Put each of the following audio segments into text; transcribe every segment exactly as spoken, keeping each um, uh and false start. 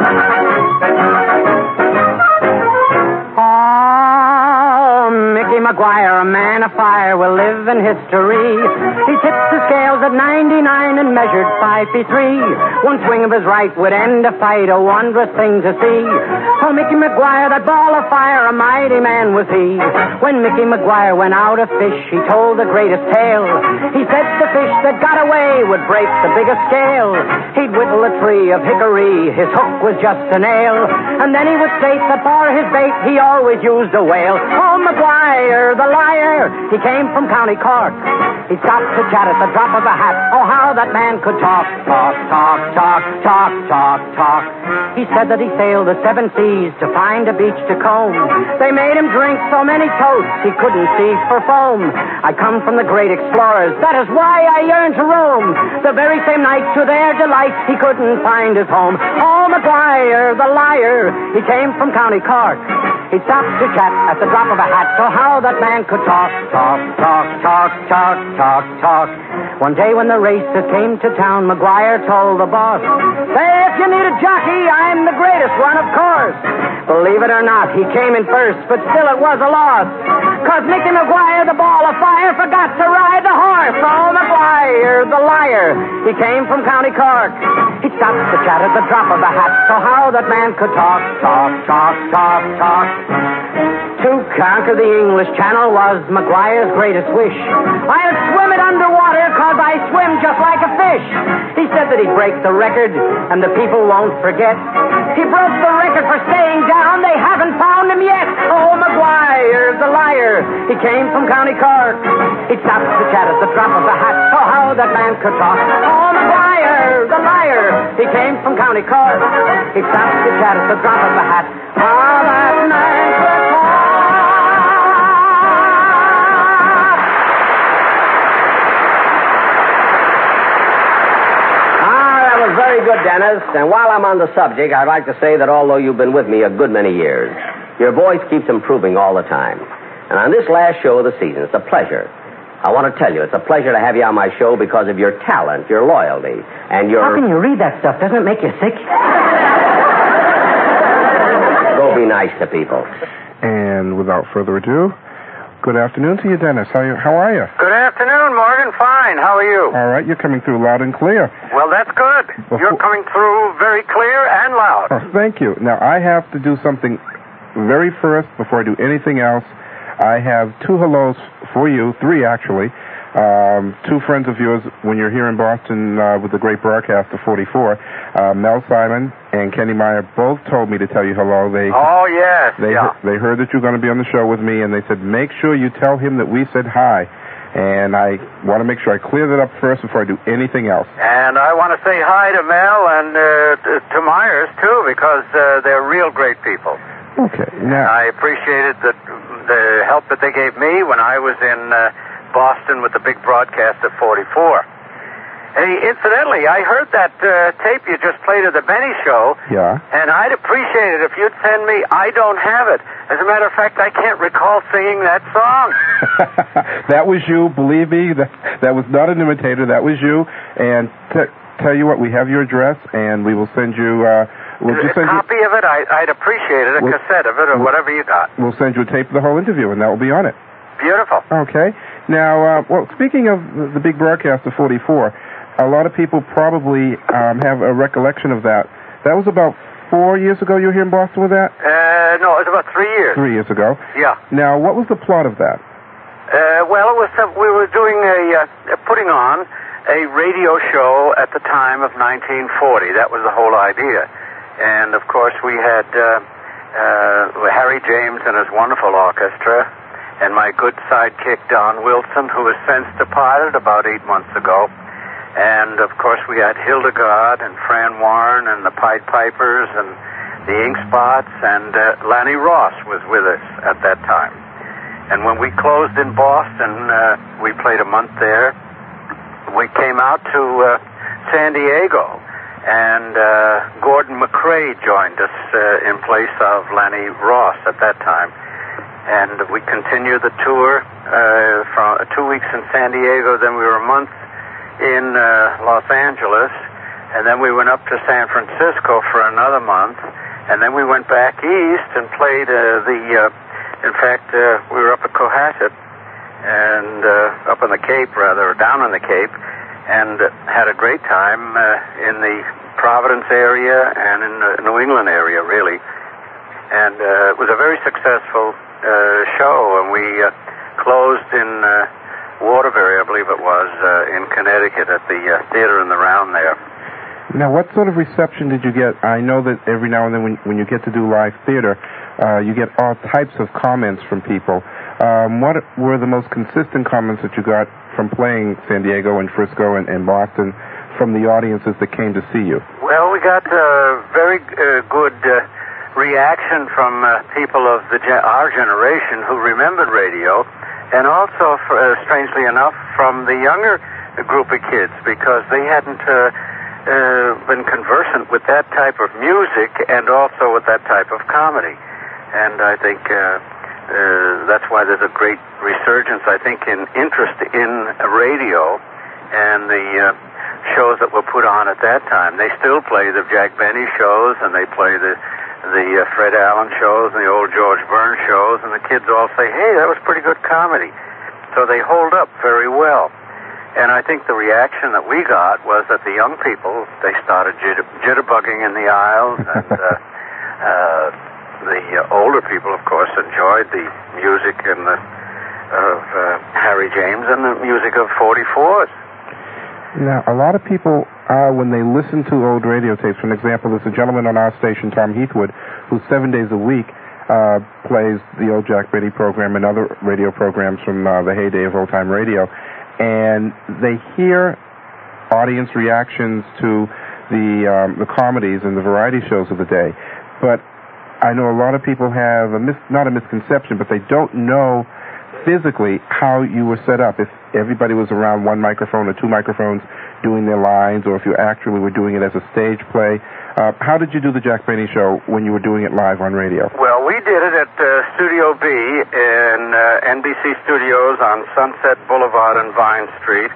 McGuire, a man of fire, will live in history. He tipped the scales at ninety-nine and measured five feet three. One swing of his right would end a fight, a wondrous thing to see. Oh, Mickey McGuire, that ball of fire, a mighty man was he. When Mickey McGuire went out to fish, he told the greatest tale. He said the fish that got away would break the biggest scale. He'd whittle a tree of hickory, his hook was just a nail. And then he would state that for his bait, he always used a whale. Oh, McGuire, the liar, he came from County Cork. He stopped to chat at the drop of a hat. Oh, how that man could talk, talk, talk, talk, talk, talk, talk. He said that he sailed the seven seas to find a beach to comb. They made him drink so many toasts he couldn't see for foam. I come from the great explorers, that is why I yearn to roam. The very same night, to their delight, he couldn't find his home. Oh, McGuire, the liar, he came from County Cork. He stopped to chat at the drop of a hat. So how that man could talk, talk, talk, talk, talk, talk, talk. One day when the races came to town, McGuire told the boss, say, if you need a jockey, I'm the greatest one, of course. Believe it or not, he came in first, but still it was a loss. Cause Mickey McGuire, the ball of fire, forgot to ride the horse. Oh, McGuire, the liar, he came from County Cork. He stopped to chat at the drop of a hat. So how that man could talk, talk, talk, talk, talk. To conquer the English Channel was McGuire's greatest wish. I'll swim it underwater cause I swim just like a fish. He said that he'd break the record and the people won't forget. He broke the record for staying down. They haven't found him yet. Oh, McGuire, the liar, he came from County Cork. He stopped to chat at the drop of a hat. So how that man could talk. Oh, McGuire, the liar, he came from County Cork. He stopped to chat at the drop of a hat. How that man could talk. Very good, Dennis. And while I'm on the subject, I'd like to say that although you've been with me a good many years, your voice keeps improving all the time. And on this last show of the season, it's a pleasure. I want to tell you, it's a pleasure to have you on my show because of your talent, your loyalty, and your... How can you read that stuff? Doesn't it make you sick? Go be nice to people. And without further ado, good afternoon to you, Dennis. How, you, how are you? Good afternoon, Morgan. Fine. How are you? All right. You're coming through loud and clear. Well, that's good. Before... You're coming through very clear and loud. Oh, thank you. Now, I have to do something very first before I do anything else. I have two hellos for you, three actually. Um, two friends of yours when you're here in Boston uh, with the great broadcaster forty-four, uh, Mel Simon and Kenny Meyer both told me to tell you hello. They oh yes, they yeah. he- they heard that you're going to be on the show with me, and they said make sure you tell him that we said hi. And I want to make sure I clear that up first before I do anything else. And I want to say hi to Mel and uh, to Myers too, because uh, they're real great people. Okay, now I appreciated the the help that they gave me when I was in. Uh, Boston with the big broadcast at forty-four. Hey, incidentally, I heard that uh, tape you just played of the Benny Show. Yeah. And I'd appreciate it if you'd send me I Don't Have It. As a matter of fact, I can't recall singing that song. That was you, believe me. That, that was not an imitator. That was you. And t- tell you what, we have your address, and we will send you... Uh, we'll just a send copy you... of it? I, I'd appreciate it. A we'll, cassette of it or we'll, whatever you got. We'll send you a tape of the whole interview, and that will be on it. Beautiful. Okay. Now, uh, well, speaking of the big broadcast of forty-four, a lot of people probably um, have a recollection of that. That was about four years ago you were here in Boston with that? Uh, no, it was about three years. Three years ago. Yeah. Now, what was the plot of that? Uh, well, it was uh, we were doing a, uh, putting on a radio show at the time of nineteen forty. That was the whole idea. And, of course, we had uh, uh, Harry James and his wonderful orchestra, and my good sidekick, Don Wilson, who has since departed about eight months ago. And, of course, we had Hildegard and Fran Warren and the Pied Pipers and the Ink Spots, and uh, Lanny Ross was with us at that time. And when we closed in Boston, uh, we played a month there. We came out to uh, San Diego, and uh, Gordon McRae joined us uh, in place of Lanny Ross at that time. And we continued the tour uh, from two weeks in San Diego. Then we were a month in uh, Los Angeles, And then we went up to San Francisco for another month. And then we went back east and played uh, the, uh, in fact, uh, we were up at Cohasset, and uh, up on the Cape, rather, or down on the Cape, and uh, had a great time uh, in the Providence area and in the New England area, really. And uh, it was a very successful uh, show, and we uh, closed in uh, Waterbury, I believe it was, uh, in Connecticut at the uh, theater in the Round there. Now, what sort of reception did you get? I know that every now and then when, when you get to do live theater, uh, you get all types of comments from people. Um, what were the most consistent comments that you got from playing San Diego and Frisco and, and Boston from the audiences that came to see you? Well, we got uh, very uh, good uh, reaction from uh, people of the ge- our generation who remembered radio, and also, for, uh, strangely enough, from the younger group of kids, because they hadn't uh, uh, been conversant with that type of music and also with that type of comedy. And I think uh, uh, that's why there's a great resurgence, I think, in interest in radio and the uh, shows that were put on at that time. They still play the Jack Benny shows, and they play the the uh, Fred Allen shows and the old George Burns shows, and the kids all say, hey, that was pretty good comedy. So they hold up very well. And I think the reaction that we got was that the young people, they started jitter- jitterbugging in the aisles, and uh, uh, the uh, older people, of course, enjoyed the music and the, of uh, Harry James and the music of forty-fours. Now, a lot of people, uh, when they listen to old radio tapes, for example, there's a gentleman on our station, Tom Heathwood, who seven days a week uh, plays the old Jack Benny program and other radio programs from uh, the heyday of old-time radio, and they hear audience reactions to the um, the comedies and the variety shows of the day. But I know a lot of people have, a mis- not a misconception, but they don't know physically how you were set up. If everybody was around one microphone or two microphones doing their lines, or if you actually were doing it as a stage play. Uh, how did you do the Jack Benny show when you were doing it live on radio? Well, we did it at uh, Studio B in uh, N B C Studios on Sunset Boulevard and Vine Street.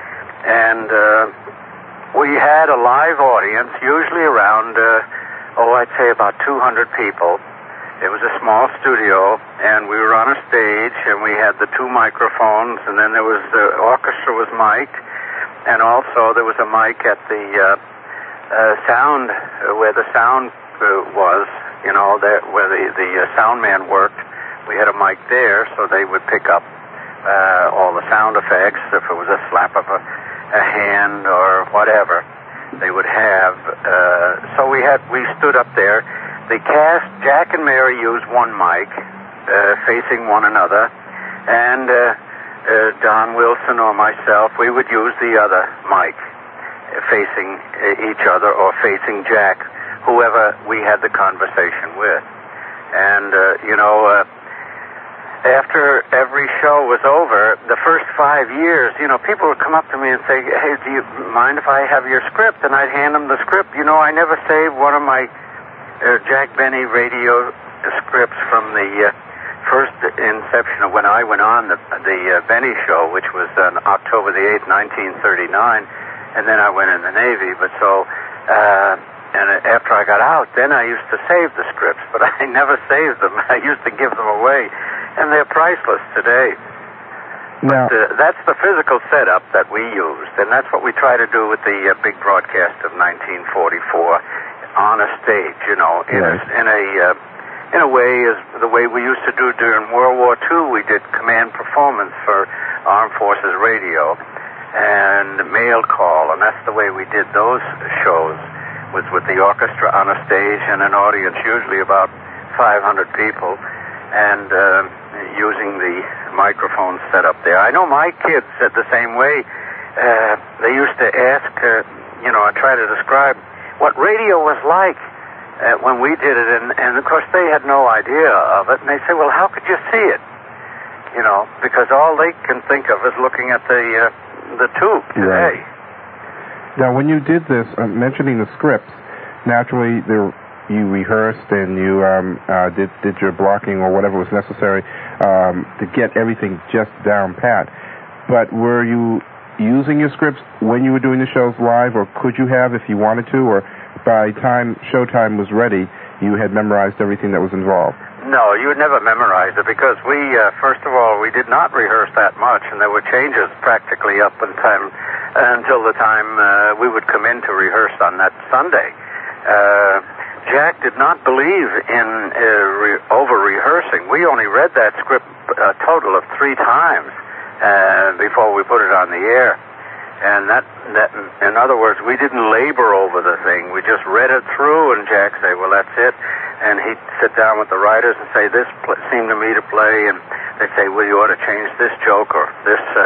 And uh, we had a live audience, usually around, uh, oh, I'd say about two hundred people. It was a small studio, and we were on a stage, and we had the two microphones, and then there was the orchestra was mic'd, and also there was a mic at the uh, uh, sound, uh, where the sound uh, was, you know, there, where the, the uh, sound man worked. We had a mic there, so they would pick up uh, all the sound effects. If it was a slap of a, a hand or whatever, they would have. Uh, so we had, we stood up there. The cast, Jack and Mary, used one mic, uh, facing one another, and uh, uh, Don Wilson or myself, we would use the other mic, uh, facing uh, each other or facing Jack, whoever we had the conversation with. And, uh, you know, uh, after every show was over, the first five years, you know, people would come up to me and say, hey, do you mind if I have your script? And I'd hand them the script. You know, I never saved one of my Uh, Jack Benny radio scripts from the uh, first inception of when I went on the, the uh, Benny show, which was on October the eighth, nineteen thirty-nine, and then I went in the Navy. But so, uh, and after I got out, then I used to save the scripts, but I never saved them. I used to give them away, and they're priceless today. Now, but uh, that's the physical setup that we used, and that's what we try to do with the uh, big broadcast of nineteen forty-four. On a stage, you know, in right. a in a uh, in a way as the way we used to do during World War Two. We did command performance for Armed Forces Radio and mail call, and that's the way we did those shows. Was with the orchestra on a stage and an audience, usually about five hundred people, and uh, using the microphone set up there. I know my kids said the same way. Uh, they used to ask, uh, you know, I try to describe what radio was like uh, when we did it, and, and of course they had no idea of it, and they say, well, how could you see it? You know, because all they can think of is looking at the uh, the tube today. Right. Now, when you did this, uh, mentioning the scripts, naturally there, you rehearsed and you um, uh, did, did your blocking or whatever was necessary um, to get everything just down pat. But were you using your scripts when you were doing the shows live, or could you have if you wanted to, or by time showtime was ready, you had memorized everything that was involved? No, you never memorized it because we, uh, first of all, we did not rehearse that much, and there were changes practically up in time, uh, until the time uh, we would come in to rehearse on that Sunday. Uh, Jack did not believe in uh, re- over-rehearsing. We only read that script a total of three times uh, before we put it on the air. And that, that, in other words, we didn't labor over the thing. We just read it through, and Jack say, well, that's it. And he'd sit down with the writers and say, this pl- seemed to me to play, and they'd say, well, you ought to change this joke or this uh,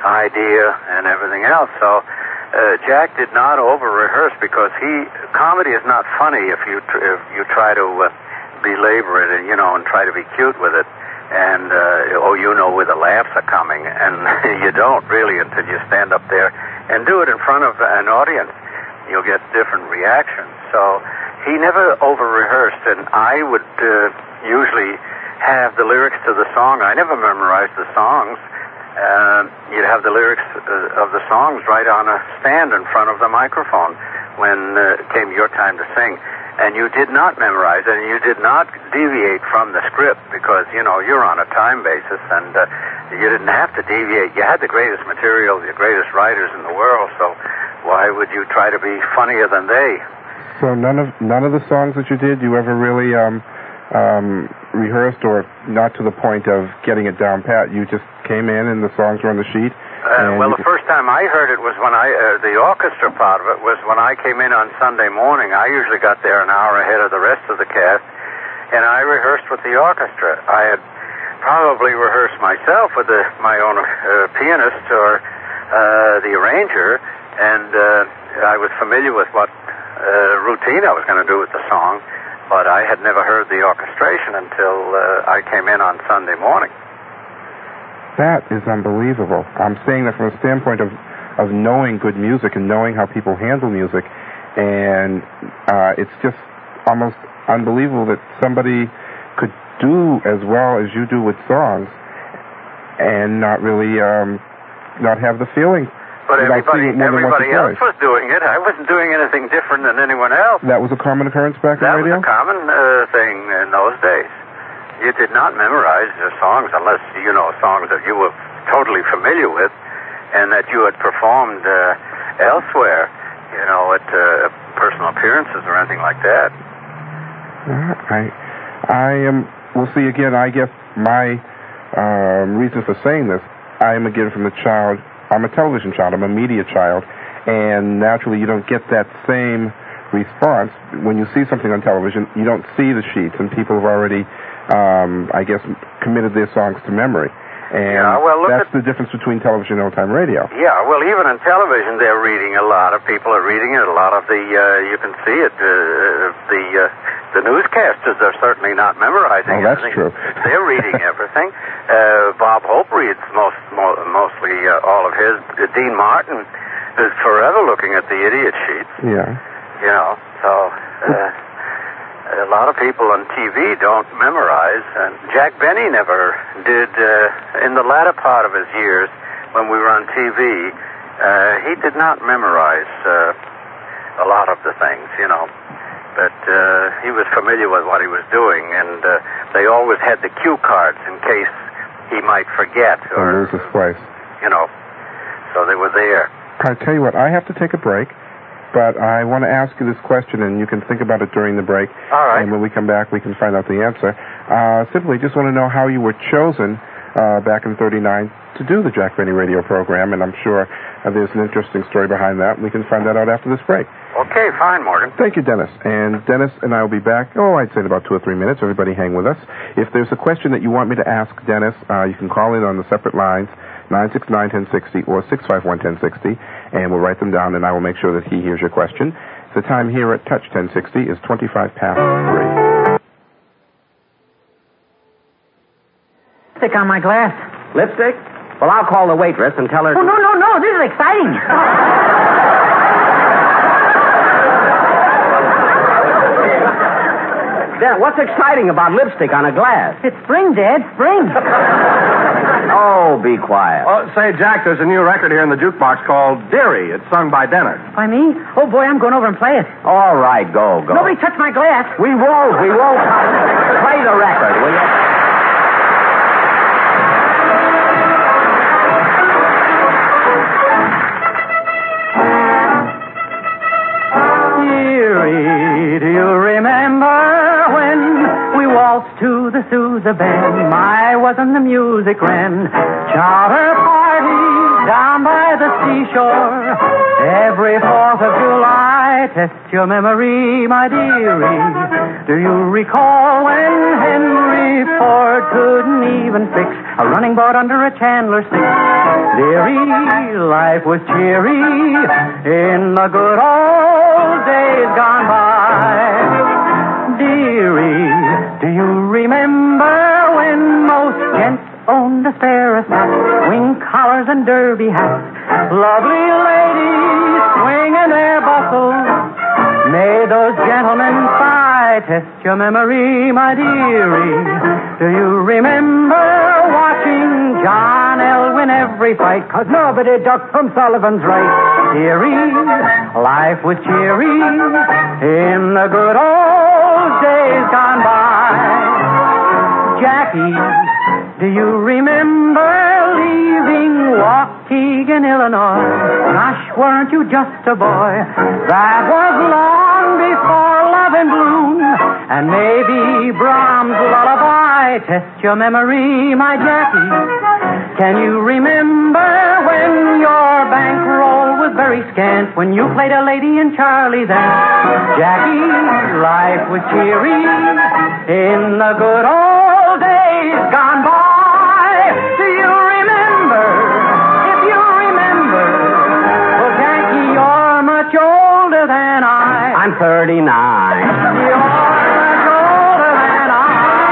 idea and everything else. So uh, Jack did not over-rehearse because he, comedy is not funny if you tr- if you try to uh, belabor it and, you know, and try to be cute with it. And, uh, oh, you know where the laughs are coming, and you don't really until you stand up there and do it in front of an audience. You'll get different reactions. So he never over-rehearsed, and I would uh, usually have the lyrics to the song. I never memorized the songs. Uh, you'd have the lyrics uh, of the songs right on a stand in front of the microphone when uh, it came your time to sing. And you did not memorize it, and you did not deviate from the script because, you know, you're on a time basis, and uh, you didn't have to deviate. You had the greatest material, the greatest writers in the world, so why would you try to be funnier than they? So none of none of the songs that you did, you ever really um, um, rehearsed, or not to the point of getting it down pat? You just came in and the songs were on the sheet? Uh, well, the first time I heard it was when I, uh, the orchestra part of it was when I came in on Sunday morning. I usually got there an hour ahead of the rest of the cast, and I rehearsed with the orchestra. I had probably rehearsed myself with the, my own uh, pianist or uh, the arranger, and uh, I was familiar with what uh, routine I was going to do with the song, but I had never heard the orchestration until uh, I came in on Sunday morning. That is unbelievable. I'm saying that from a standpoint of, of knowing good music and knowing how people handle music, and uh, it's just almost unbelievable that somebody could do as well as you do with songs and not really um, not have the feeling. But everybody, everybody else was doing it. I wasn't doing anything different than anyone else. That was a common occurrence back in radio? That was a common uh, thing in those days. You did not memorize the songs unless, you know, songs that you were totally familiar with and that you had performed uh, elsewhere, you know, at uh, personal appearances or anything like that. Uh, I, I am, we'll see again, I guess my um, reason for saying this, I am again from the child, I'm a television child, I'm a media child, and naturally you don't get that same response. When you see something on television, you don't see the sheets, and people have already Um, I guess, committed their songs to memory. And yeah, well, look that's at, the difference between television and old-time radio. Yeah, well, even in television, they're reading a lot. Of people are reading it. A lot of the, uh, you can see it, uh, the uh, the newscasters are certainly not memorizing Oh, that's everything. true. They're reading everything. Uh, Bob Hope reads most, mo- mostly uh, all of his. Uh, Dean Martin is forever looking at the idiot sheets. Yeah. You know, so... Uh, A lot of people on T V don't memorize, and Jack Benny never did. Uh, in the latter part of his years, when we were on T V, uh, he did not memorize uh, a lot of the things, you know. But uh, he was familiar with what he was doing, and uh, they always had the cue cards in case he might forget or, or lose his place. You know, so they were there. I tell you what, I have to take a break. But I want to ask you this question, and you can think about it during the break. All right. And when we come back, we can find out the answer. Uh, simply, just want to know how you were chosen uh, back in thirty-nine to do the Jack Benny radio program, and I'm sure uh, there's an interesting story behind that. We can find that out after this break. Okay, fine, Morgan. Thank you, Dennis. And Dennis and I will be back, oh, I'd say in about two or three minutes. Everybody hang with us. If there's a question that you want me to ask Dennis, uh, you can call in on the separate lines, nine six nine, one oh six oh or six five one, one oh six oh, and we'll write them down, and I will make sure that he hears your question. The time here at Touch ten sixty is twenty-five past three. Lipstick on my glass. Lipstick? Well, I'll call the waitress and tell her... Oh, no, no, no. This is exciting. Dad, what's exciting about lipstick on a glass? It's spring, Dad, spring. Oh, be quiet. Oh, say, Jack, there's a new record here in the jukebox called Dearie. It's sung by Dennis. By me? Oh, boy, I'm going over and play it. All right, go, go. Nobody touch my glass. We won't, we won't. Play the record, will you? Dearie, do you remember when we waltzed to the Sousa Bend? My, wasn't the music ran? Charter parties down by the seashore. Every Fourth of July, test your memory, my dearie. Do you recall when Henry Ford couldn't even fix a running board under a Chandler stick? Dearie, life was cheery in the good old days gone by. Dearie, do you remember when most gents owned a pair of hats, wing collars and derby hats? Lovely ladies swinging their bustles made those gentlemen sigh. Test your memory, my dearie. Do you remember watching John L. win every fight? 'Cause nobody ducked from Sullivan's right. Dearie, life was cheery in the good old days gone by. Jackie, do you remember leaving Waukegan, Illinois? Gosh, weren't you just a boy? That was long before Love and Bloom and maybe Brahms' Lullaby. Test your memory, my Jackie. Can you remember when your bankroll was very scant, when you played a lady in Charlie's Aunt? Jackie, life was cheery in the good old days gone by. Do you remember? If you remember, well, Jackie, you're much older than I. I'm thirty-nine. You're much older than I.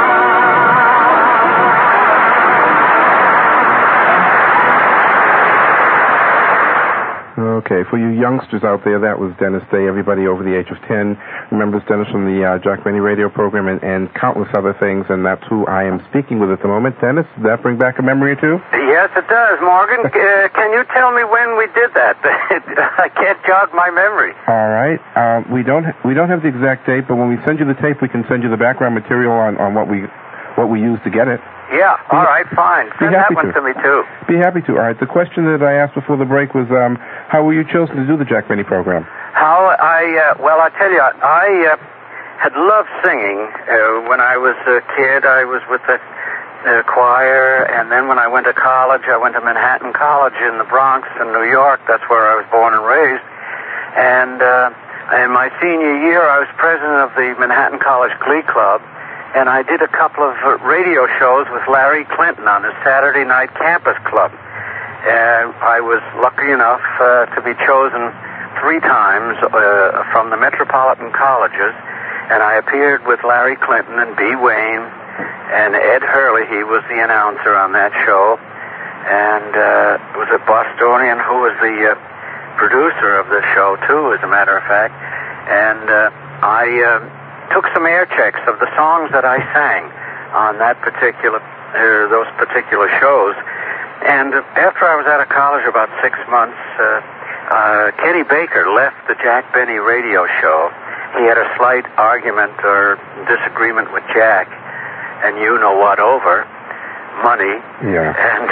Okay, for you youngsters out there, that was Dennis Day. Everybody over the age of ten remembers Dennis from the uh, Jack Benny radio program and, and countless other things, and that's who I am speaking with at the moment. Dennis, does that bring back a memory or two? Yes, it does, Morgan. uh, can you tell me when we did that? I can't jog my memory. All right. Um, we don't we don't have the exact date, but when we send you the tape, we can send you the background material on, on what we what we used to get it. Yeah, all right, fine. Be Send that happy one to. to me, too. Be happy to. All right. The question that I asked before the break was, um, how were you chosen to do the Jack Benny program? How I, uh, well, I tell you, I uh, had loved singing. Uh, when I was a kid, I was with the uh, choir, and then when I went to college, I went to Manhattan College in the Bronx in New York. That's where I was born and raised. And uh, in my senior year, I was president of the Manhattan College Glee Club. And I did a couple of uh, radio shows with Larry Clinton on his Saturday night campus club. And I was lucky enough uh, to be chosen three times uh, from the metropolitan colleges. And I appeared with Larry Clinton and B. Wayne and Ed Hurley. He was the announcer on that show. And uh, it was a Bostonian who was the uh, producer of the show, too, as a matter of fact. And uh, I... Uh, took some air checks of the songs that I sang on that particular, uh, those particular shows. And after I was out of college about six months, uh, uh, Kenny Baker left the Jack Benny radio show. He had a slight argument or disagreement with Jack, and you know what over. Money. Yeah. And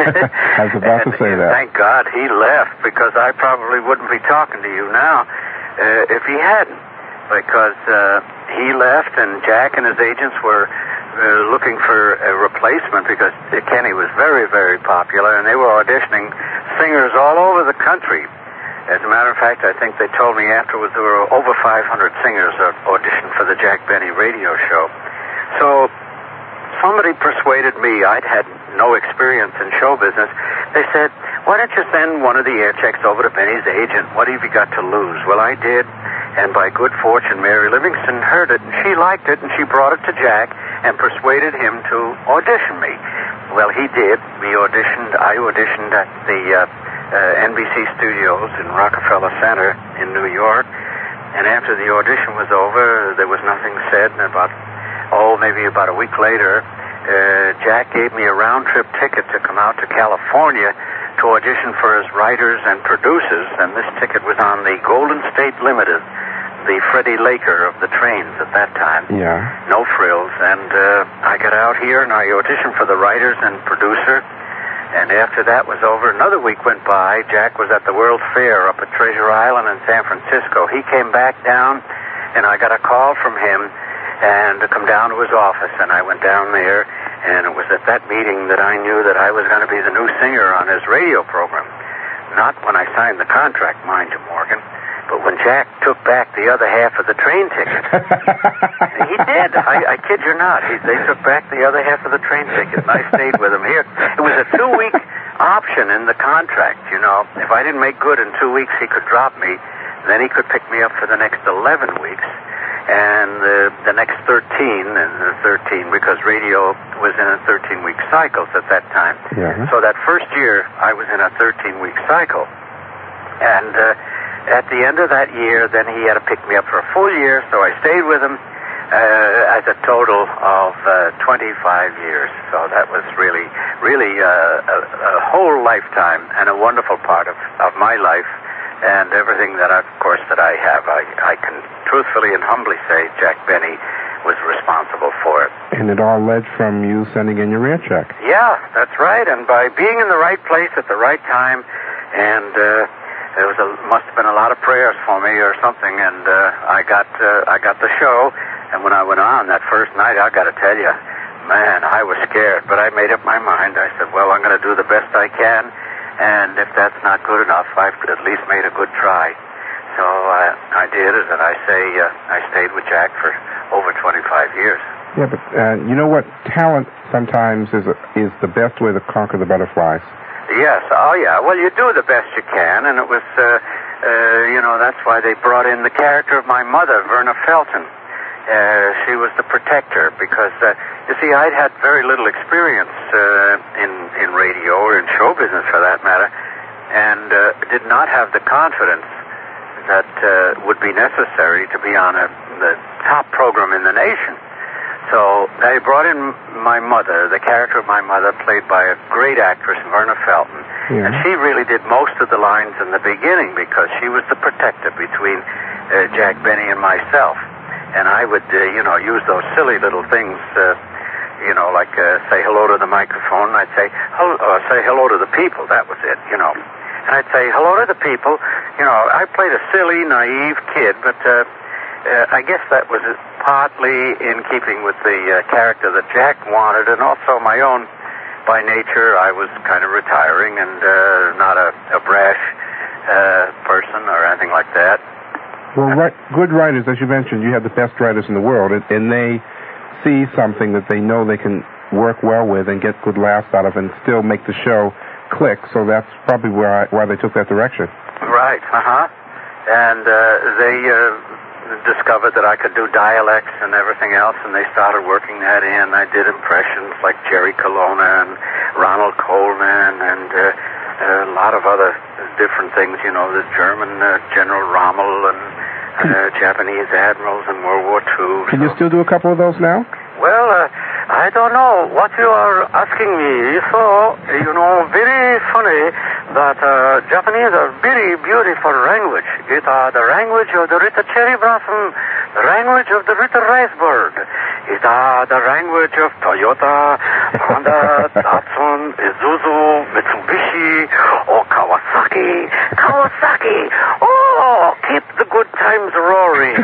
I was about and, to say and that. Thank God he left, because I probably wouldn't be talking to you now uh, if he hadn't. Because uh, he left, and Jack and his agents were uh, looking for a replacement, because Kenny was very, very popular, and they were auditioning singers all over the country. As a matter of fact, I think they told me afterwards there were over five hundred singers that auditioned for the Jack Benny radio show. So somebody persuaded me. I'd had no experience in show business. They said, why don't you send one of the air checks over to Benny's agent? What have you got to lose? Well, I did. And by good fortune, Mary Livingston heard it, and she liked it, and she brought it to Jack and persuaded him to audition me. Well, he did. We auditioned. I auditioned at the uh, uh, N B C studios in Rockefeller Center in New York. and after the audition was over, there was nothing said, and about, oh, maybe about a week later, uh, Jack gave me a round-trip ticket to come out to California to audition for his writers and producers, and this ticket was on the Golden State Limited, the Freddie Laker of the trains at that time. Yeah. No frills. And uh, I got out here and I auditioned for the writers and producer. And after that was over, another week went by. Jack was at the World Fair up at Treasure Island in San Francisco. He came back down and I got a call from him and to come down to his office. And I went down there, and it was at that meeting that I knew that I was going to be the new singer on his radio program. Not when I signed the contract, mind you, Morgan. But when Jack took back the other half of the train ticket. He did. I, I kid you not. He, they took back the other half of the train ticket, and I stayed with him here. It was a two-week option in the contract, you know. If I didn't make good in two weeks, he could drop me. Then he could pick me up for the next eleven weeks. And uh, the next thirteen, and the thirteen, because radio was in a thirteen-week cycle at that time. Yeah. So that first year, I was in a thirteen-week cycle. And... Uh, At the end of that year, then he had to pick me up for a full year, so I stayed with him uh, as a total of uh, twenty-five years. So that was really, really uh, a, a whole lifetime and a wonderful part of, of my life and everything that, of course, that I have. I, I can truthfully and humbly say Jack Benny was responsible for it. And it all led from you sending in your ear check. Yeah, that's right. And by being in the right place at the right time, and... Uh, There was a, must have been a lot of prayers for me or something, and uh, I got uh, I got the show. And when I went on that first night, I got to tell you, man, I was scared. But I made up my mind. I said, well, I'm going to do the best I can, and if that's not good enough, I've at least made a good try. So uh, I did it, and I say uh, I stayed with Jack for over twenty-five years. Yeah, but uh, you know what? Talent sometimes is a, is the best way to conquer the butterflies. Yes, oh yeah. Well, you do the best you can, and it was, uh, uh, you know, that's why they brought in the character of my mother, Verna Felton. Uh, she was the protector, because, uh, you see, I'd had very little experience uh, in, in radio or in show business, for that matter, and uh, did not have the confidence that uh, would be necessary to be on a, the top program in the nation. So they brought in my mother, the character of my mother, played by a great actress, Verna Felton. Yeah. And she really did most of the lines in the beginning because she was the protector between uh, Jack Benny and myself. And I would, uh, you know, use those silly little things, uh, you know, like uh, say hello to the microphone. I'd say, hello, uh, say hello to the people. That was it, you know. And I'd say hello to the people. You know, I played a silly, naive kid, but... Uh, Uh, I guess that was partly in keeping with the uh, character that Jack wanted, and also my own. By nature, I was kind of retiring and uh, not a, a brash uh, person or anything like that. Well, right, good writers, as you mentioned, you have the best writers in the world, and, and they see something that they know they can work well with and get good laughs out of and still make the show click, so that's probably where I, why they took that direction. Right, uh-huh. And uh, they... Uh, discovered that I could do dialects and everything else, and they started working that in. I did impressions like Jerry Colonna and Ronald Coleman and uh, a lot of other different things, you know, the German uh, General Rommel and uh, Japanese admirals in World War Two. Can so. you still do a couple of those now? Well, uh, I don't know what you are asking me. So, you know, very funny that uh, Japanese are very beautiful language. It are the language of the Ritter cherry blossom, the language of the Ritter rice bird. It are the language of Toyota, Honda, Datsun, Isuzu, Mitsubishi, or Kawasaki. Kawasaki! Oh, keep the good times roaring.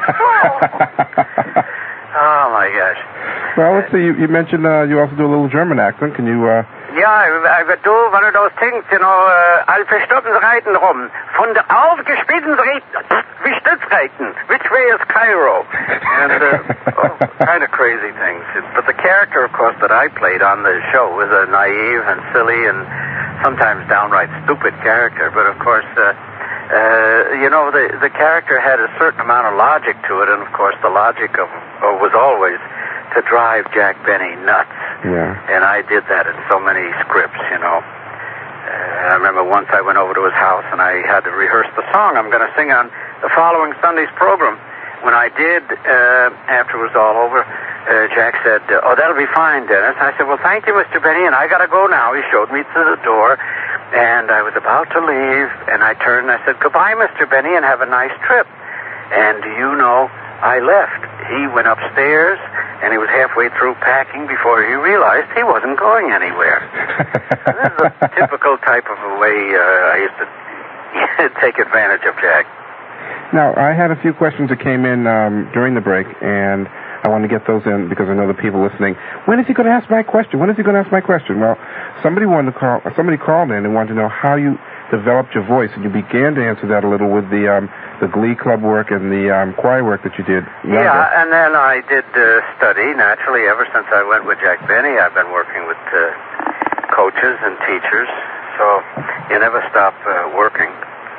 Oh, my gosh. Well, let's see. You, you mentioned uh, you also do a little German accent. Can you... Uh... Ja, I would do one of those things, you know, uh, I'll verstoppen reiten rum. Von der aufgespielten Reiten, wie Stützreiten. Which way is Cairo? And, uh, oh, kind of crazy things. But the character, of course, that I played on the show was a naive and silly and sometimes downright stupid character. But, of course, uh, uh, you know, the, the character had a certain amount of logic to it, and, of course, the logic of, of was always to drive Jack Benny nuts. Yeah. And I did that in so many scripts, you know. Uh, I remember once I went over to his house and I had to rehearse the song I'm going to sing on the following Sunday's program, when I did, uh, after it was all over, uh, Jack said, oh, that'll be fine, Dennis. I said, well, thank you, Mister Benny, and I got to go now. He showed me to the door, and I was about to leave, and I turned and I said, goodbye, Mister Benny, and have a nice trip. And do you know, I left. He went upstairs, and he was halfway through packing before he realized he wasn't going anywhere. This is a typical type of a way uh, I used to take advantage of Jack. Now, I had a few questions that came in um, during the break, and I want to get those in because I know the people listening. When is he going to ask my question? When is he going to ask my question? Well, somebody wanted to call. Somebody called in and wanted to know how you developed your voice, and you began to answer that a little with the um, the Glee Club work and the um, choir work that you did. Younger. Yeah, and then I did uh, study, naturally, ever since I went with Jack Benny. I've been working with uh, coaches and teachers, so you never stop uh, working.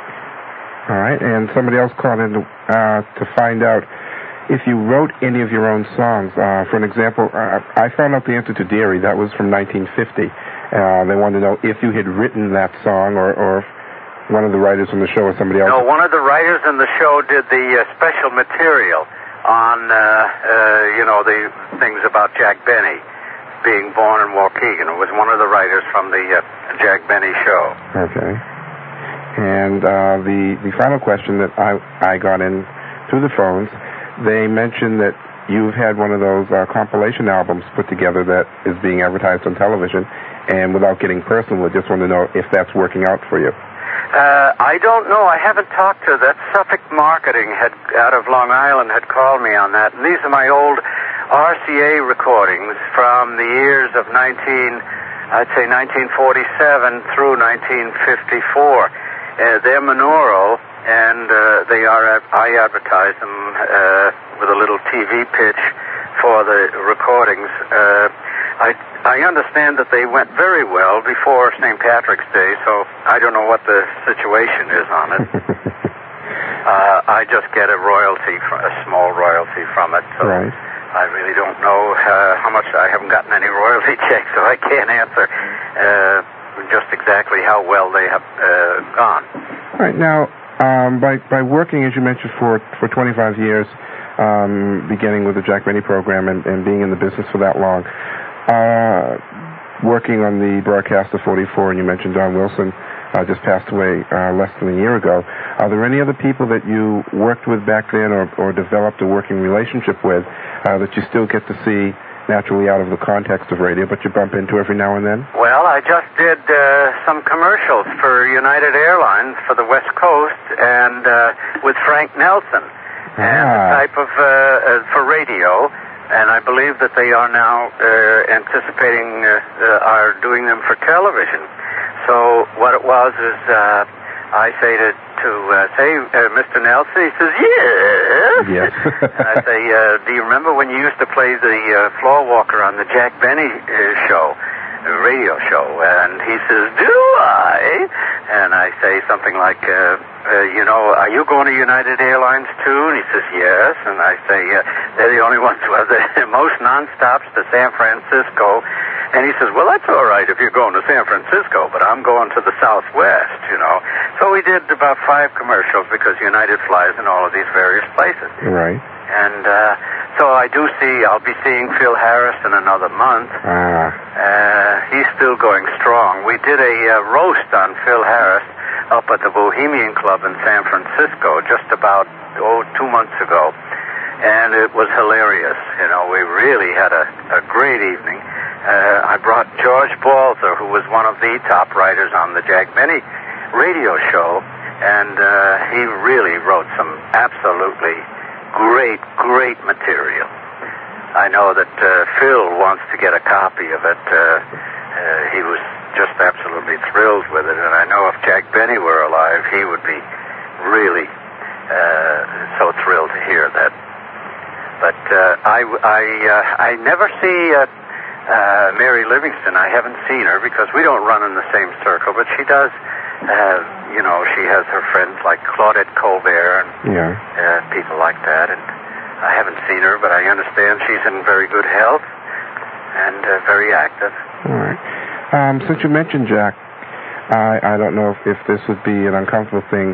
All right, and somebody else called in to, uh, to find out if you wrote any of your own songs. Uh, for an example, uh, I found out the answer to Deary. That was from nineteen fifty. Uh, they wanted to know if you had written that song or, or one of the writers from the show or somebody else. No, one of the writers in the show did the uh, special material on, uh, uh, you know, the things about Jack Benny being born in Waukegan. It was one of the writers from the uh, Jack Benny show. Okay. And uh, the, the final question that I, I got in through the phones, they mentioned that you've had one of those uh, compilation albums put together that is being advertised on television, and without getting personal, I just want to know if that's working out for you. Uh, I don't know. I haven't talked to that. Suffolk Marketing had out of Long Island had called me on that, and these are my old R C A recordings from the years of nineteen, I'd say nineteen forty-seven through nineteen fifty-four. Uh, they're monaural, and uh, they are. I advertise them uh, with a little T V pitch for the recordings. Uh, I I understand that they went very well before Saint Patrick's Day, so I don't know what the situation is on it. uh, I just get a royalty, from, a small royalty from it, so right. I really don't know uh, how much. I haven't gotten any royalty checks, so I can't answer uh, just exactly how well they have uh, gone. All right. Now, um, by by working, as you mentioned, for for twenty-five years, um, beginning with the Jack Benny program and, and being in the business for that long, uh, working on the broadcast of forty-four, and you mentioned Don Wilson uh, just passed away uh, less than a year ago. Are there any other people that you worked with back then or, or developed a working relationship with uh, that you still get to see naturally out of the context of radio, but you bump into every now and then? Well, I just did uh, some commercials for United Airlines for the West Coast and uh, with Frank Nelson. Ah. And the type of, uh, uh, for radio, and I believe that they are now uh, anticipating, uh, uh, are doing them for television. So what it was is, uh, I say to, to uh, say, uh, Mister Nelson, he says, yes. Yes. And I say, uh, do you remember when you used to play the uh, floor walker on the Jack Benny uh, show, uh, radio show? And he says, do I? And I say something like, uh, uh, you know, are you going to United Airlines too? And he says, yes. And I say, uh, they're the only ones who have the most nonstops to San Francisco. And he says, well, that's all right if you're going to San Francisco, but I'm going to the Southwest, you know. So we did about five commercials because United flies in all of these various places. Right. And uh, so I do see, I'll be seeing Phil Harris in another month. Ah. Uh, he's still going strong. We did a uh, roast on Phil Harris up at the Bohemian Club in San Francisco just about, oh, two months ago. And it was hilarious. You know, we really had a, a great evening. Uh, I brought George Balzer, who was one of the top writers on the Jack Benny radio show, and uh, he really wrote some absolutely great, great material. I know that uh, Phil wants to get a copy of it. Uh, uh, he was just absolutely thrilled with it, and I know if Jack Benny were alive, he would be really uh, so thrilled to hear that. But uh, I, I, uh, I never see... Uh, Uh, Mary Livingston, I haven't seen her because we don't run in the same circle, but she does, uh, you know, she has her friends like Claudette Colbert and yeah. uh, people like that, and I haven't seen her, but I understand she's in very good health and uh, very active. All right. Um, since you mentioned Jack, I, I don't know if, if this would be an uncomfortable thing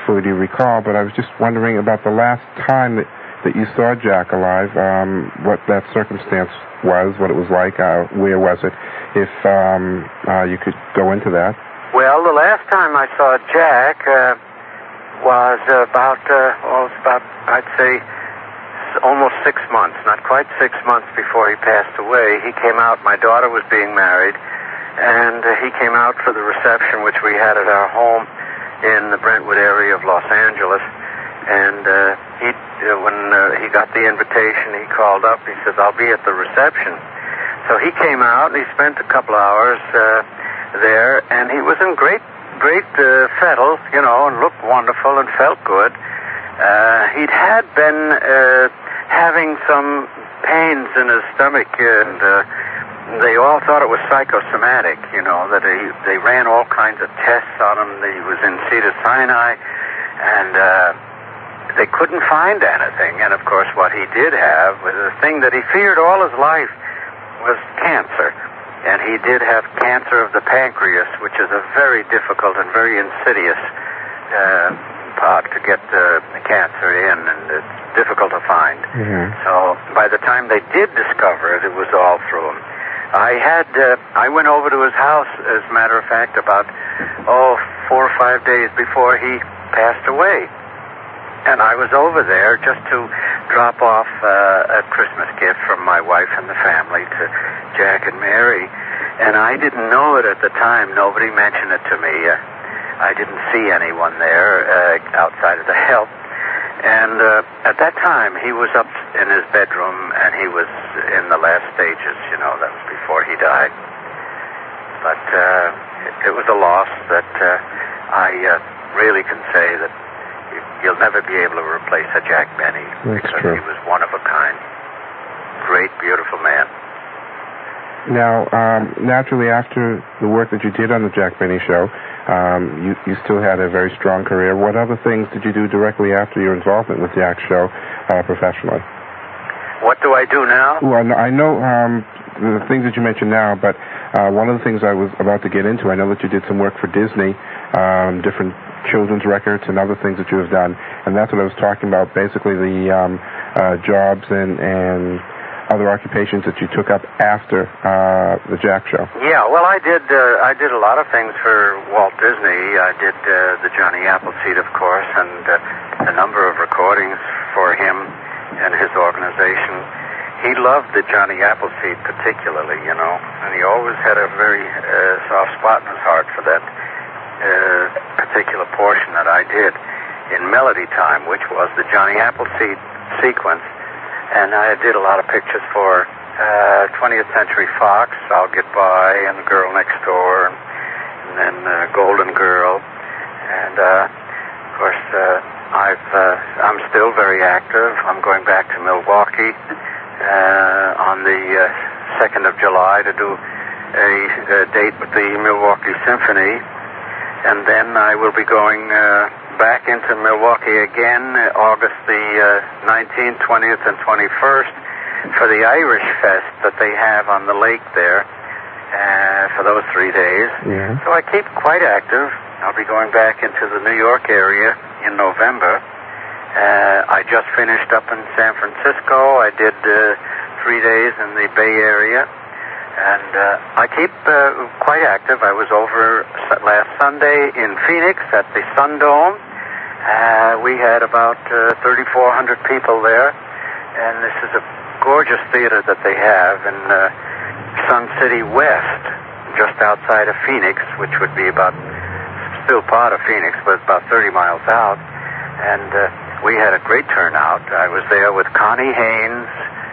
food you recall, but I was just wondering about the last time that, that you saw Jack alive, um, what that circumstance was, what it was like, uh, where was it, if um, uh, you could go into that. Well, the last time I saw Jack uh, was about, uh, well, it was about, I'd say, almost six months, not quite six months before he passed away. He came out, my daughter was being married, and uh, he came out for the reception which we had at our home in the Brentwood area of Los Angeles. And uh, he, uh, when uh, he got the invitation, he called up. He said, "I'll be at the reception." So he came out and he spent a couple hours uh, there, and he was in great, great uh, fettle, you know, and looked wonderful and felt good. Uh, he'd had been uh, having some pains in his stomach, and uh, they all thought it was psychosomatic, you know, that he, they ran all kinds of tests on him. He was in Cedars-Sinai, and uh, they couldn't find anything. And, of course, what he did have was a thing that he feared all his life was cancer. And he did have cancer of the pancreas, which is a very difficult and very insidious uh, part to get the, the cancer in, and it's difficult to find. Mm-hmm. So by the time they did discover it, it was all through him. I had, uh, I went over to his house, as a matter of fact, about, oh, four or five days before he passed away. And I was over there just to drop off uh, a Christmas gift from my wife and the family to Jack and Mary. And I didn't know it at the time. Nobody mentioned it to me. Uh, I didn't see anyone there uh, outside of the help. And uh, at that time, he was up in his bedroom, and he was in the last stages, you know, that was before he died. But uh, it, it was a loss that uh, I uh, really can say that you'll never be able to replace a Jack Benny. That's because true. He was one of a kind. Great, beautiful man. Now, um, naturally, after the work that you did on the Jack Benny Show, um, you, you still had a very strong career. What other things did you do directly after your involvement with Jack's show uh, professionally? What do I do now? Well, I know um, the things that you mentioned now, but uh, one of the things I was about to get into, I know that you did some work for Disney, um, different children's records and other things that you have done, and that's what I was talking about, basically the um, uh, jobs and, and other occupations that you took up after uh, the Jack Show. Yeah, well, I did uh, I did a lot of things for Walt Disney. I did uh, the Johnny Appleseed, of course, and uh, a number of recordings for him and his organization. He loved the Johnny Appleseed particularly, you know, and he always had a very uh, soft spot in his heart for that uh, particular portion that I did in Melody Time, which was the Johnny Appleseed sequence. And I did a lot of pictures for uh, twentieth Century Fox, I'll Get By, and The Girl Next Door, and, and then uh, Golden Girl. And, uh, of course, uh, I've, uh, I'm still very active. I'm going back to Milwaukee uh, on the uh, second of July to do a, a date with the Milwaukee Symphony. And then I will be going Uh, back into Milwaukee again, uh, August the uh, nineteenth, twentieth, and twenty-first for the Irish Fest that they have on the lake there uh, for those three days. Yeah. So I keep quite active. I'll be going back into the New York area in November. Uh, I just finished up in San Francisco. I did uh, three days in the Bay Area. And uh, I keep uh, quite active. I was over last Sunday in Phoenix at the Sun Dome. Uh, we had about uh, thirty-four hundred people there. And this is a gorgeous theater that they have in uh, Sun City West, just outside of Phoenix, which would be about, still part of Phoenix, but about thirty miles out. And uh, we had a great turnout. I was there with Connie Haynes,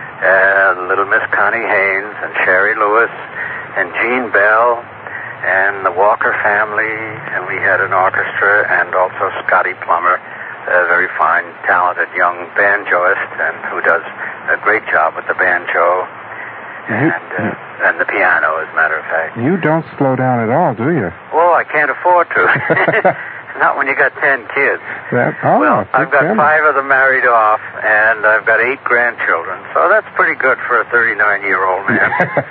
Uh, little Miss Connie Haynes, and Sherry Lewis, and Jean Bell, and the Walker family, and we had an orchestra, and also Scotty Plummer, a very fine, talented young banjoist, and who does a great job with the banjo, and, uh, and the piano, as a matter of fact. You don't slow down at all, do you? Oh, I can't afford to. Not when you got ten kids. That, oh, well, I've got family. five of them married off, and I've got eight grandchildren. So that's pretty good for a thirty-nine-year-old man.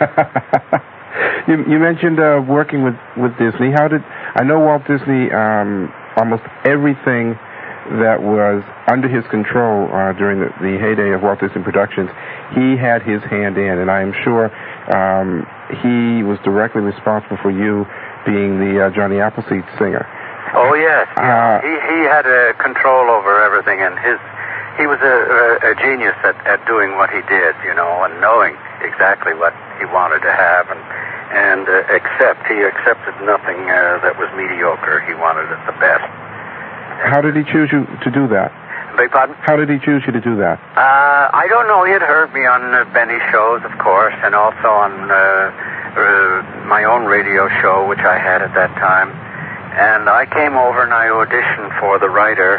you, you mentioned uh, working with, with Disney. How did I know Walt Disney? Um, almost everything that was under his control uh, during the, the heyday of Walt Disney Productions, he had his hand in, and I am sure um, he was directly responsible for you being the uh, Johnny Appleseed singer. Oh, yes. Uh, he he had uh, control over everything, and his he was a, a, a genius at, at doing what he did, you know, and knowing exactly what he wanted to have, and and uh, accept. He accepted nothing uh, that was mediocre. He wanted it the best. How did he choose you to do that? Beg pardon? How did he choose you to do that? Uh, I don't know. He had heard me on uh, Benny's shows, of course, and also on uh, uh, my own radio show, which I had at that time. And I came over and I auditioned for the writer,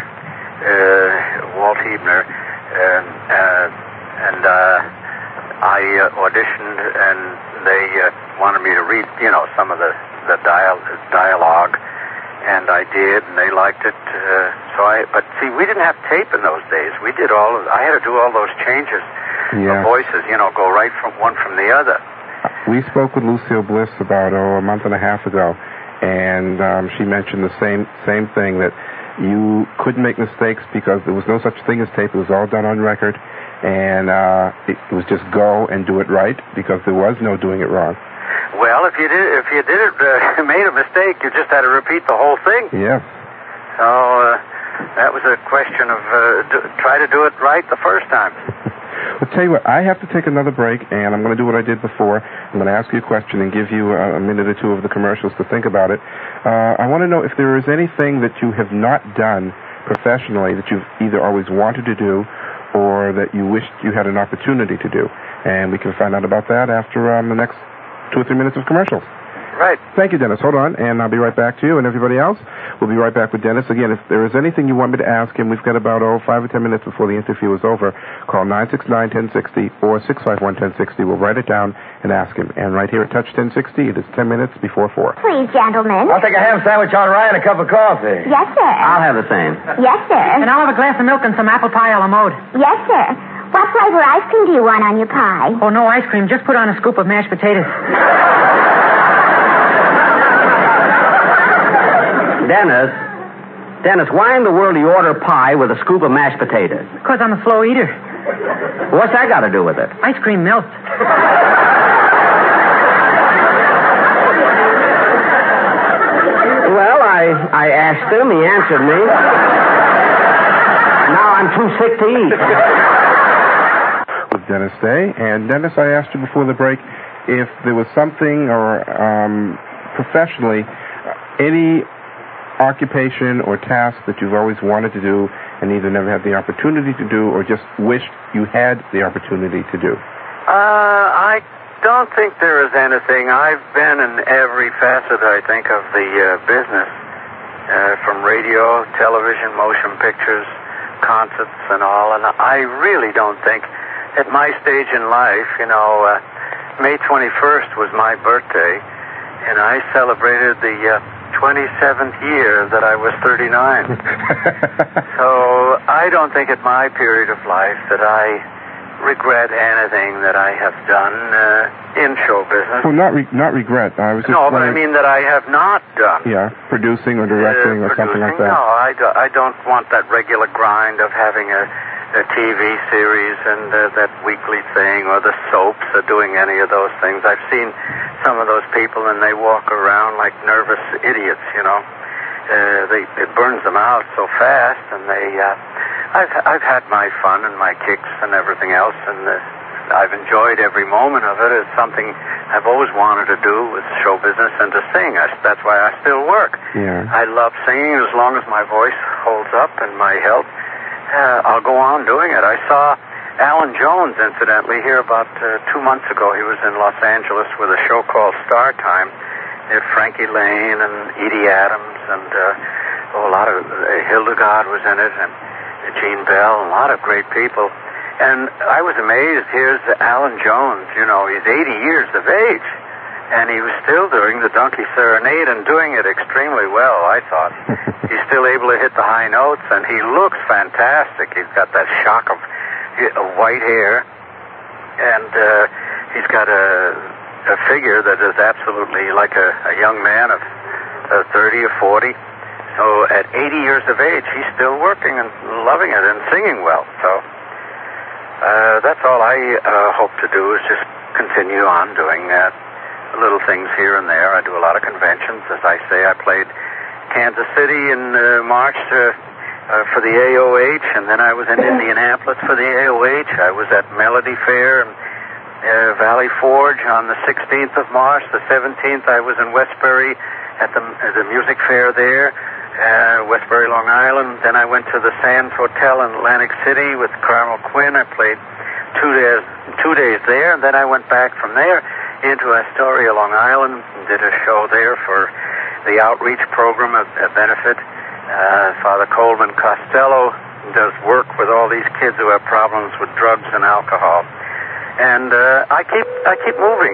uh, Walt Huebner, and, uh, and uh, I uh, auditioned, and they uh, wanted me to read, you know, some of the, the dial- dialogue. And I did, and they liked it. Uh, so I, but see, we didn't have tape in those days. We did all of, I had to do all those changes. Yeah. The voices, you know, go right from one from the other. We spoke with Lucille Bliss about oh, a month and a half ago, and um, she mentioned the same same thing, that you couldn't make mistakes because there was no such thing as tape. It was all done on record, and uh, it was just go and do it right because there was no doing it wrong. Well, if you did, if you did it, uh, made a mistake, you just had to repeat the whole thing. Yeah. So uh, that was a question of uh, do, try to do it right the first time. Well, tell you what, I have to take another break, and I'm going to do what I did before. I'm going to ask you a question and give you a, a minute or two of the commercials to think about it. Uh, I want to know if there is anything that you have not done professionally that you've either always wanted to do or that you wished you had an opportunity to do. And we can find out about that after um, the next two or three minutes of commercials. Right. Thank you, Dennis. Hold on, and I'll be right back to you and everybody else. We'll be right back with Dennis. Again, if there is anything you want me to ask him, we've got about, oh, five or ten minutes before the interview is over. Call nine six nine, one oh six oh or six five one, one oh six oh. We'll write it down and ask him. And right here at Touch ten sixty, it is ten minutes before four. Please, gentlemen. I'll take a ham sandwich on rye and a cup of coffee. Yes, sir. I'll have the same. Yes, sir. And I'll have a glass of milk and some apple pie a la mode. Yes, sir. What flavor ice cream do you want on your pie? Oh, no ice cream. Just put on a scoop of mashed potatoes. Dennis, Dennis, why in the world do you order pie with a scoop of mashed potatoes? Because I'm a slow eater. What's that got to do with it? Ice cream melts. Well, I, I asked him. He answered me. Now I'm too sick to eat. With Dennis Day. And Dennis, I asked you before the break if there was something or um, professionally any occupation or task that you've always wanted to do and either never had the opportunity to do or just wished you had the opportunity to do? Uh, I don't think there is anything. I've been in every facet, I think, of the uh, business, uh, from radio, television, motion pictures, concerts, and all. And I really don't think, at my stage in life, you know, uh, May twenty-first was my birthday, and I celebrated the Uh, twenty-seventh year that I was thirty-nine. So I don't think at my period of life that I regret anything that I have done uh, in show business. Well, not re- not regret. I was just no, but I wondering- mean that I have not done. Yeah, producing or directing uh, or something like producing, that. No, I, do, I don't want that regular grind of having a, a T V series and uh, that weekly thing or the soaps or doing any of those things. I've seen some of those people and they walk around like nervous idiots, you know. Uh, they, it burns them out so fast, and they, uh, I've, I've had my fun and my kicks and everything else, and uh, I've enjoyed every moment of it. It's something I've always wanted to do with show business and to sing. I, that's why I still work. Yeah. I love singing. As long as my voice holds up and my health, uh, I'll go on doing it. I saw Alan Jones, incidentally, here about uh, two months ago. He was in Los Angeles with a show called Star Time. Uh, Frankie Lane and Edie Adams and uh, oh, a lot of uh, Hildegard was in it, and uh, Gene Bell, a lot of great people. And I was amazed. Here's Alan Jones. You know, he's eighty years of age, and he was still doing the Donkey Serenade and doing it extremely well, I thought. He's still able to hit the high notes, and he looks fantastic. He's got that shock of uh, white hair, and uh, he's got a... a figure that is absolutely like a, a young man of uh, thirty or forty. So So at eighty years of age, he's still working and loving it and singing well. So uh, that's all I uh, hope to do is just continue on doing uh, little things here and there. I do a lot of conventions. As I say, I played Kansas City in uh, March uh, uh, for the A O H, and then I was in Indianapolis for the A O H. I was at Melody Fair and uh, Valley Forge on the sixteenth of March. The seventeenth, I was in Westbury at the, uh, the music fair there, uh, Westbury, Long Island. Then I went to the Sands Hotel in Atlantic City with Carmel Quinn. I played two days, two days there, and then I went back from there into Astoria, Long Island, and did a show there for the outreach program, a, a benefit. Uh, Father Coleman Costello does work with all these kids who have problems with drugs and alcohol. And uh, I keep I keep moving.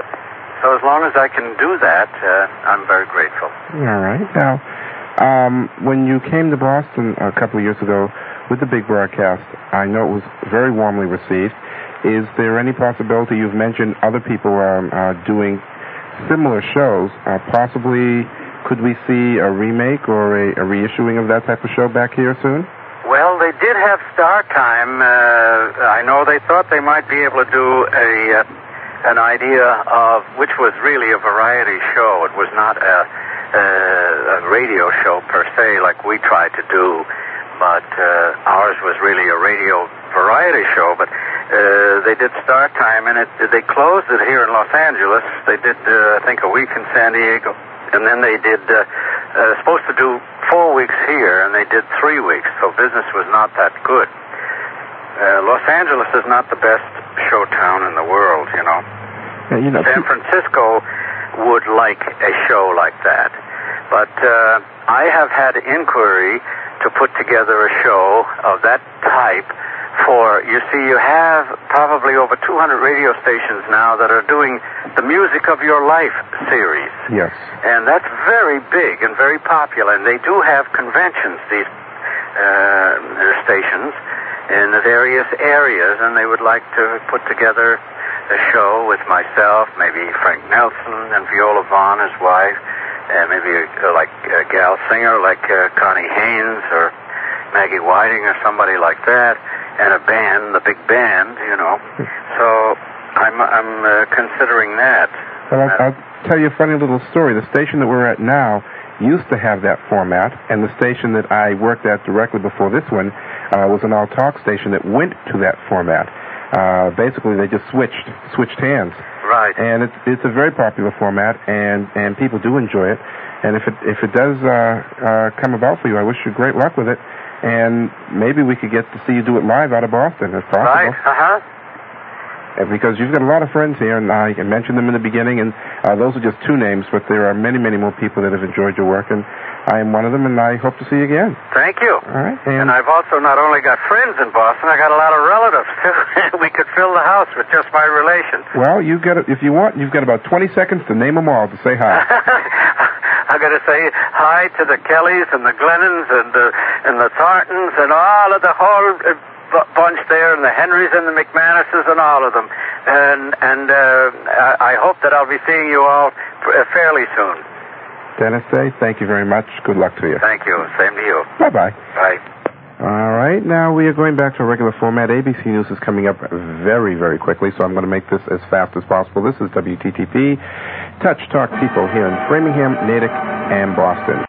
So as long as I can do that, uh, I'm very grateful. All right. Now, um, when you came to Boston a couple of years ago with the big broadcast, I know it was very warmly received. Is there any possibility, you've mentioned other people um, uh, doing similar shows, uh, possibly could we see a remake or a, a reissuing of that type of show back here soon? Well, they did have Star Time. Uh, I know they thought they might be able to do a uh, an idea of, which was really a variety show. It was not a, a, a radio show per se like we tried to do, but uh, ours was really a radio variety show. But uh, they did Star Time, and it, they closed it here in Los Angeles. They did, uh, I think, a week in San Diego, and then they did uh, uh, supposed to do four weeks here, and they did three weeks, so business was not that good. Uh, Los Angeles is not the best show town in the world, you know. Yeah, you know San Francisco would like a show like that, but uh, I have had inquiry to put together a show of that type for, you see, you have probably over two hundred radio stations now that are doing the Music of Your Life series. Yes. And that's very big and very popular. And they do have conventions, these uh, stations, in the various areas, and they would like to put together a show with myself, maybe Frank Nelson and Viola Vaughn, his wife, and maybe a, like a gal singer like uh, Connie Haynes or Maggie Whiting or somebody like that, and a band, the big band, you know. So I'm I'm uh, considering that. Well, I'll, I'll tell you a funny little story. The station that we're at now used to have that format, and the station that I worked at directly before this one uh, was an all-talk station that went to that format. Uh, basically, they just switched switched hands. Right. And it's it's a very popular format, and, and people do enjoy it. And if it if it does uh, uh, come about for you, I wish you great luck with it. And maybe we could get to see you do it live out of Boston, if possible. Right. Uh huh. And because you've got a lot of friends here, and I mentioned them in the beginning, and uh, those are just two names, but there are many, many more people that have enjoyed your work, and I am one of them, and I hope to see you again. Thank you. All right. And, and I've also not only got friends in Boston, I got a lot of relatives, too. We could fill the house with just my relations. Well, you've got, if you want, you've got about twenty seconds to name them all to say hi. I got to say hi to the Kellys and the Glennons and the, and the Thorntons and all of the whole uh, b- bunch there, and the Henrys and the McManuses and all of them. And and uh, I, I hope that I'll be seeing you all f- fairly soon. Dennis Day, thank you very much. Good luck to you. Thank you. Same to you. Bye-bye. Bye. All right, now we are going back to a regular format. A B C News is coming up very, very quickly, so I'm going to make this as fast as possible. This is W T T P, Touch Talk People here in Framingham, Natick, and Boston.